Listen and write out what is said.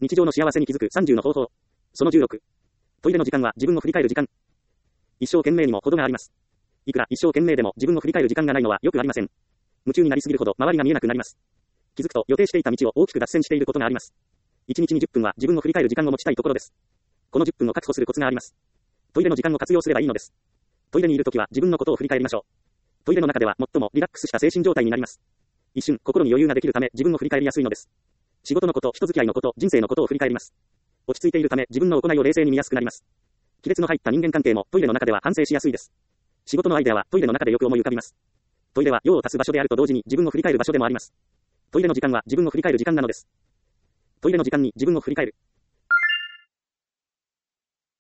日常の幸せに気づく30の方法。その16。トイレの時間は自分を振り返る時間。一生懸命にも程があります。いくら一生懸命でも自分を振り返る時間がないのはよくありません。夢中になりすぎるほど周りが見えなくなります。気づくと予定していた道を大きく脱線していることがあります。1日に10分は自分を振り返る時間を持ちたいところです。この10分を確保するコツがあります。トイレの時間を活用すればいいのです。トイレにいるときは自分のことを振り返りましょう。トイレの中では最もリラックスした精神状態になります。一瞬心に余裕ができるため自分を振り返りやすいのです。仕事のこと、人付き合いのこと、人生のことを振り返ります。落ち着いているため自分の行いを冷静に見やすくなります。亀裂の入った人間関係もトイレの中では反省しやすいです。仕事のアイデアはトイレの中でよく思い浮かびます。トイレは用を足す場所であると同時に自分を振り返る場所でもあります。トイレの時間は自分を振り返る時間なのです。トイレの時間に自分を振り返る。